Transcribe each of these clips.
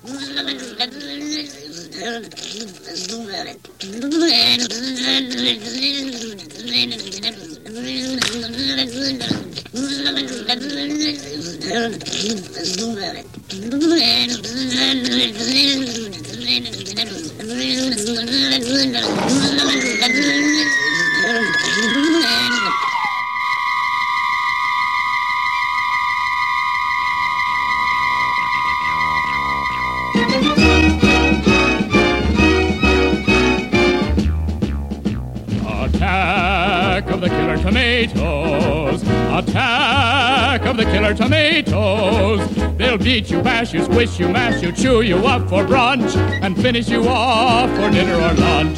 Attack of the killer tomatoes! Attack of the killer tomatoes! They'll beat you, bash you, squish you, mash you, chew you up for brunch, and finish you off for dinner or lunch.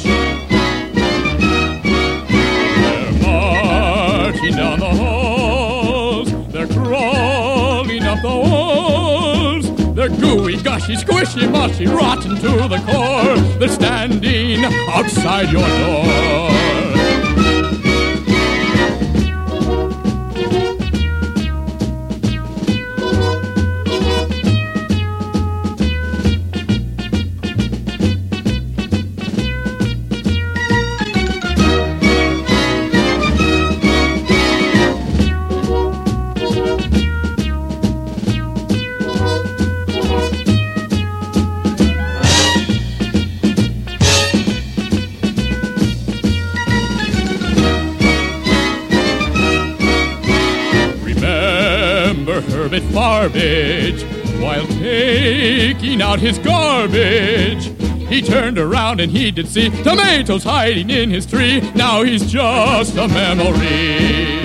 They're marching down the halls, they're crawling up the walls, they're gooey, gushy, squishy, mushy, rotten to the core. They're standing outside your door. Herbert Farbage, while taking out his garbage, he turned around and he did see tomatoes hiding in his tree. Now he's just a memory.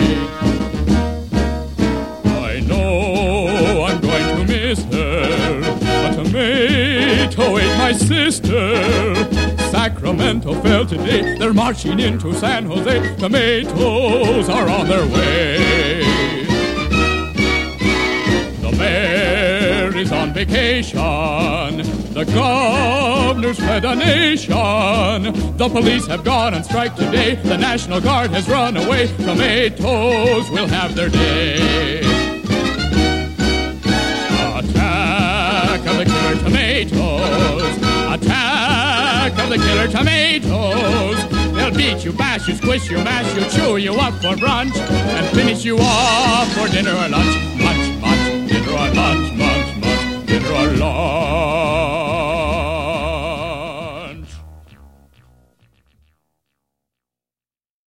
I know I'm going to miss her. A tomato ate my sister. Sacramento fell today. They're marching into San Jose. Tomatoes are on their way. The mayor is on vacation. The governor's fled the nation. The police have gone on strike today. The National Guard has run away. Tomatoes will have their day. Attack of the killer tomatoes. Attack of the killer tomatoes. They'll beat you, bash you, squish you, mash you, chew you up for brunch, and finish you off for dinner or lunch. Munch, munch, dinner or lunch, munch, munch, dinner or lunch.